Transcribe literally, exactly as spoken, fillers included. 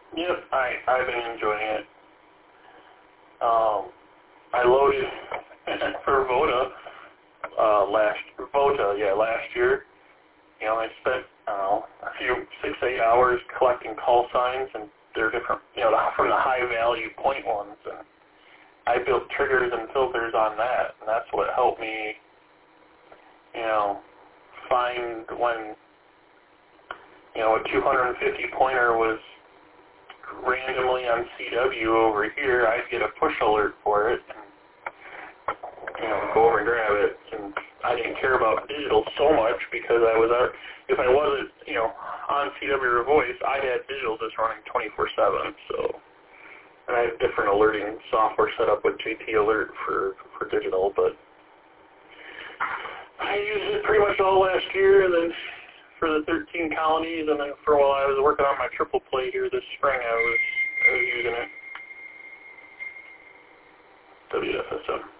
Yep, I, I've been enjoying it. Um, I loaded for Voda uh, last Voda, yeah, last year. You know, I spent, I don't know, a few, six, eight hours collecting call signs, and they're different, you know, from the high-value point ones, and I built triggers and filters on that, and that's what helped me, you know, find when, you know, a two hundred fifty pointer was randomly on C W over here, I'd get a push alert for it, and, you know, go over and grab it, and I didn't care about digital so much because I was, out, if I wasn't, you know, on C W or voice, I had digital just running twenty-four seven, so, and I have different alerting software set up with J T Alert for, for digital, but I used it pretty much all last year, and then for the thirteen colonies, and then for a while I was working on my triple play here this spring, I was, I was using it. W F S M.